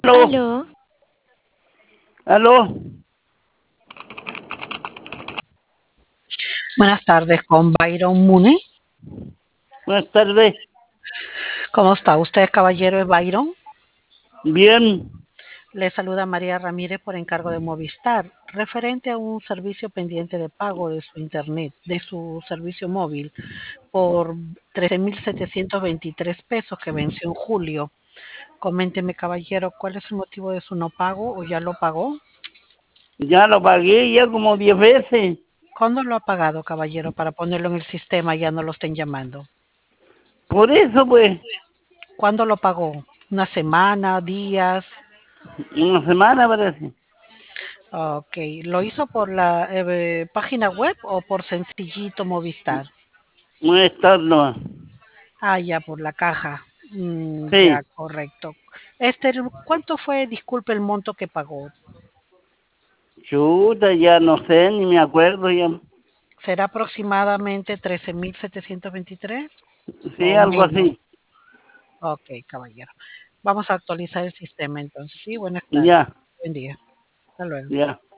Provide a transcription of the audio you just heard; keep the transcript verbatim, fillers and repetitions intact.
Aló, Aló, aló, Buenas tardes, con Byron Mooney. buenas tardes. ¿Cómo está usted, caballero de Byron? Bien, Le saluda María Ramírez por encargo de Movistar, referente a un servicio pendiente de pago de su internet, de su servicio móvil, por trece mil setecientos veintitrés pesos que venció en julio. Coménteme, caballero, ¿cuál es el motivo de su no pago o ya lo pagó? ya lo pagué ya como diez veces. ¿Cuándo lo ha pagado, caballero, para ponerlo en el sistema y ya no lo estén llamando? Por eso, pues, ¿Cuándo lo pagó? ¿Una semana, días? una semana parece. Ok, ¿lo hizo por la eh, página web o por Sencillito Movistar? Un estorno. Ah, ya, por la caja. Mm, ya, Sí, correcto. Este, ¿cuánto fue, disculpe, el monto que pagó? chuta, ya no sé, ni me acuerdo ya. ¿Será aproximadamente trece mil setecientos veintitrés Sí, o algo menos? así. Ok, caballero. Vamos a actualizar el sistema entonces. Sí, buenas tardes. Ya, Buen día. Hasta luego. ya.